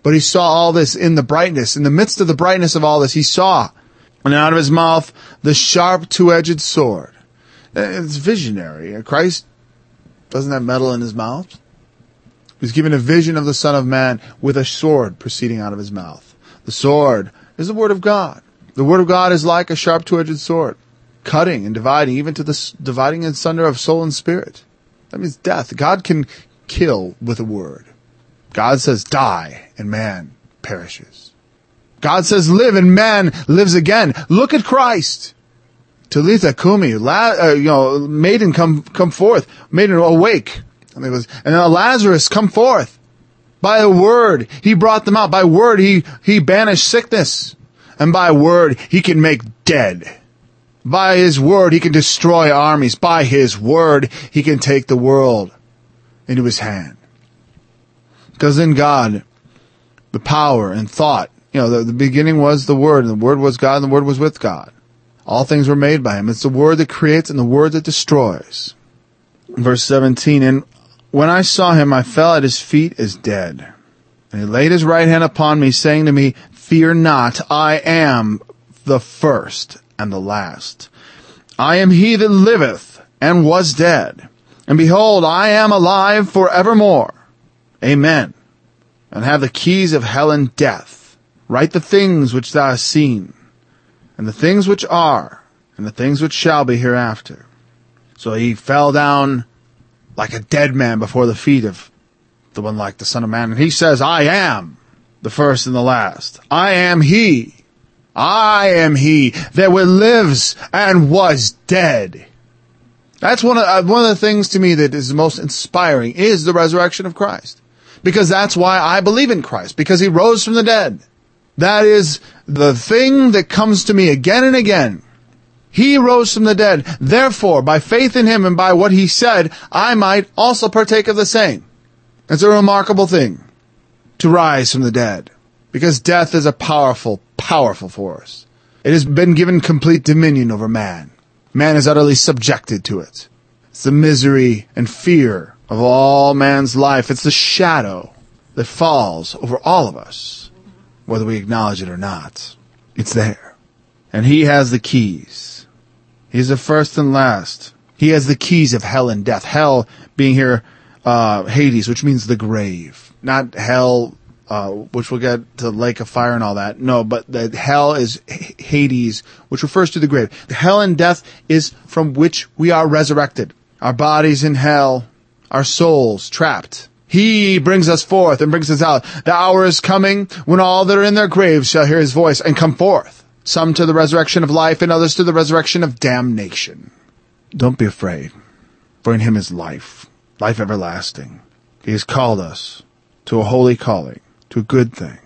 But he saw all this in the brightness. In the midst of the brightness of all this, he saw. And out of his mouth, the sharp two-edged sword. It's visionary. Christ doesn't have metal in his mouth. He's given a vision of the Son of Man with a sword proceeding out of his mouth. The sword is the Word of God. The Word of God is like a sharp two-edged sword, cutting and dividing, even to the dividing asunder of soul and spirit. That means death. God can kill with a word. God says die, and man perishes. God says live, and man lives again. Look at Christ. Talitha Kumi, maiden come forth, maiden awake. And Lazarus come forth. By a word, he brought them out. By word, he banished sickness. And by word, he can make dead. By his word, he can destroy armies. By his word, he can take the world into his hand. Because in God, the power and thought, the beginning was the Word, and the Word was God, and the Word was with God. All things were made by him. It's the Word that creates and the Word that destroys. Verse 17, and when I saw him, I fell at his feet as dead. And he laid his right hand upon me, saying to me, fear not, I am the first and the last. I am he that liveth and was dead. And behold, I am alive forevermore. Amen. And have the keys of hell and death. Write the things which thou hast seen, and the things which are, and the things which shall be hereafter. So he fell down like a dead man before the feet of the one like the Son of Man. And he says, I am the first and the last. I am he. I am he that lives and was dead. That's one of the things to me that is most inspiring is the resurrection of Christ. Because that's why I believe in Christ. Because he rose from the dead. That is the thing that comes to me again and again. He rose from the dead. Therefore, by faith in him and by what he said, I might also partake of the same. It's a remarkable thing to rise from the dead. Because death is a powerful, powerful force. It has been given complete dominion over man. Man is utterly subjected to it. It's the misery and fear of all man's life. It's the shadow that falls over all of us, whether we acknowledge it or not. It's there. And he has the keys. He's the first and last. He has the keys of hell and death. Hell being here, Hades, which means the grave. Not hell, which we'll get to lake of fire and all that. No, but the hell is Hades, which refers to the grave. The hell and death is from which we are resurrected. Our bodies in hell, our souls trapped. He brings us forth and brings us out. The hour is coming when all that are in their graves shall hear his voice and come forth. Some to the resurrection of life and others to the resurrection of damnation. Don't be afraid, for in him is life, life everlasting. He has called us to a holy calling, to a good thing.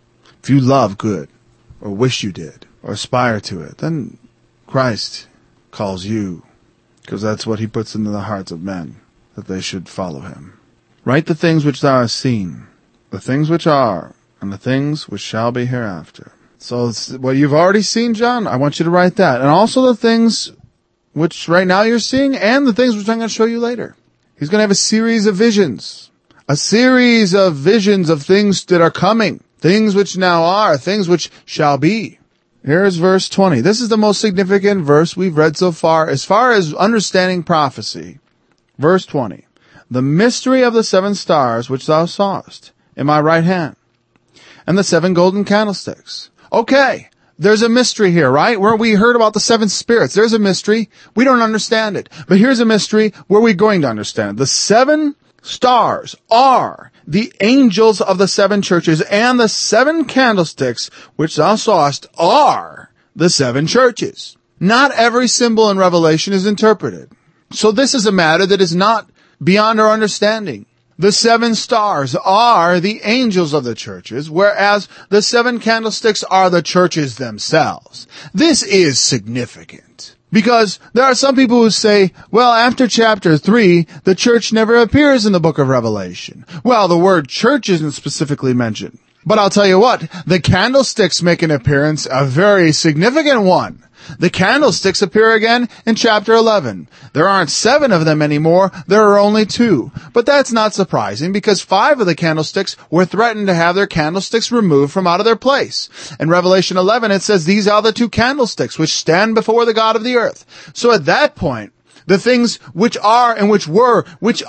If you love good, or wish you did, or aspire to it, then Christ calls you, because that's what he puts into the hearts of men, that they should follow him. Write the things which thou hast seen, the things which are, and the things which shall be hereafter. So what you've already seen, John, I want you to write that. And also the things which right now you're seeing, and the things which I'm going to show you later. He's going to have a series of visions. A series of visions of things that are coming. Things which now are, things which shall be. Here's verse 20. This is the most significant verse we've read so far as understanding prophecy. Verse 20. The mystery of the 7 stars which thou sawest in my right hand, and the 7 golden candlesticks. Okay, there's a mystery here, right? Where we heard about the 7 spirits. There's a mystery. We don't understand it. But here's a mystery where we're going to understand it. The 7 stars are the angels of the 7 churches, and the 7 candlesticks which thou sawest are the 7 churches. Not every symbol in Revelation is interpreted. So this is a matter that is not beyond our understanding. The 7 stars are the angels of the churches, whereas the 7 candlesticks are the churches themselves. This is significant. Because there are some people who say, well, after chapter 3, the church never appears in the book of Revelation. Well, the word church isn't specifically mentioned. But I'll tell you what, the candlesticks make an appearance, a very significant one. The candlesticks appear again in chapter 11. There aren't 7 of them anymore. There are only 2. But that's not surprising because 5 of the candlesticks were threatened to have their candlesticks removed from out of their place. In Revelation 11, it says, these are the 2 candlesticks which stand before the God of the earth. So at that point, the things which are and which were,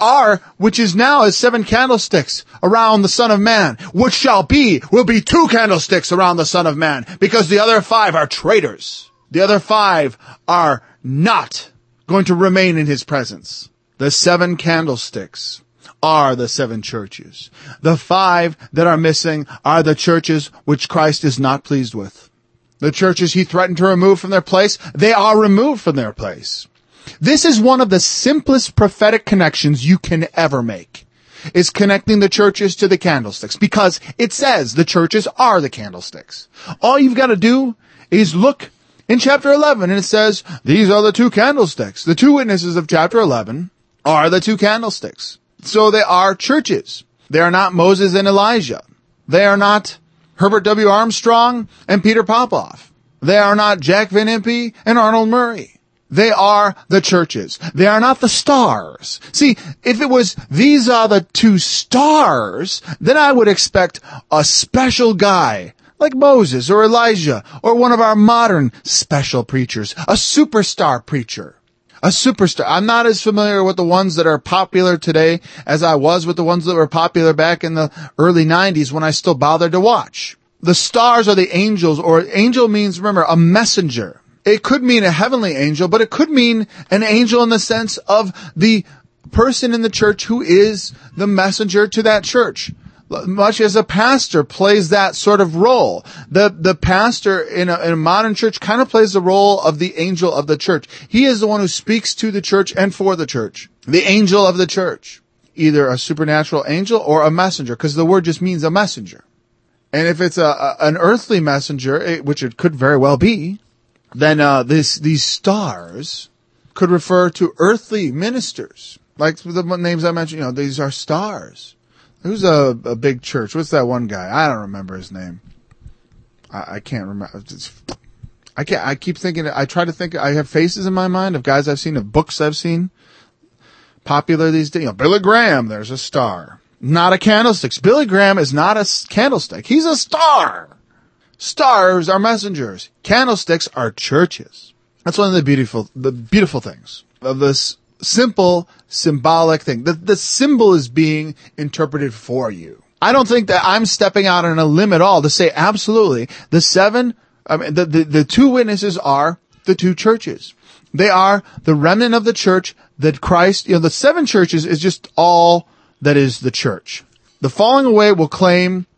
which is now as 7 candlesticks around the Son of Man, which shall be, will be 2 candlesticks around the Son of Man, because the other 5 are traitors. The other 5 are not going to remain in his presence. The 7 candlesticks are the 7 churches. The 5 that are missing are the churches which Christ is not pleased with. The churches he threatened to remove from their place, they are removed from their place. This is one of the simplest prophetic connections you can ever make, is connecting the churches to the candlesticks, because it says the churches are the candlesticks. All you've got to do is look in chapter 11, and it says, these are the 2 candlesticks. The 2 witnesses of chapter 11 are the 2 candlesticks. So they are churches. They are not Moses and Elijah. They are not Herbert W. Armstrong and Peter Popoff. They are not Jack Van Impe and Arnold Murray. They are the churches. They are not the stars. See, if it was, these are the 2 stars, then I would expect a special guy like Moses or Elijah or one of our modern special preachers, a superstar preacher. A superstar. I'm not as familiar with the ones that are popular today as I was with the ones that were popular back in the early 90s when I still bothered to watch. The stars are the angels, or angel means, remember, a messenger. It could mean a heavenly angel, but it could mean an angel in the sense of the person in the church who is the messenger to that church. Much as a pastor plays that sort of role. The pastor in a modern church kind of plays the role of the angel of the church. He is the one who speaks to the church and for the church. The angel of the church. Either a supernatural angel or a messenger, because the word just means a messenger. And if it's an earthly messenger, which it could very well be, then these stars could refer to earthly ministers. Like the names I mentioned, these are stars. Who's a big church? What's that one guy? I don't remember his name. I can't remember. I keep thinking, I try to think, I have faces in my mind of guys I've seen, of books I've seen. Popular these days. Billy Graham, there's a star. Not a candlestick. Billy Graham is not a candlestick. He's a star. Stars are messengers. Candlesticks are churches. That's one of the beautiful things of this simple, symbolic thing. The symbol is being interpreted for you. I don't think that I'm stepping out on a limb at all to say absolutely the 2 witnesses are the 2 churches. They are the remnant of the church that Christ, the 7 churches is just all that is the church. The falling away will claim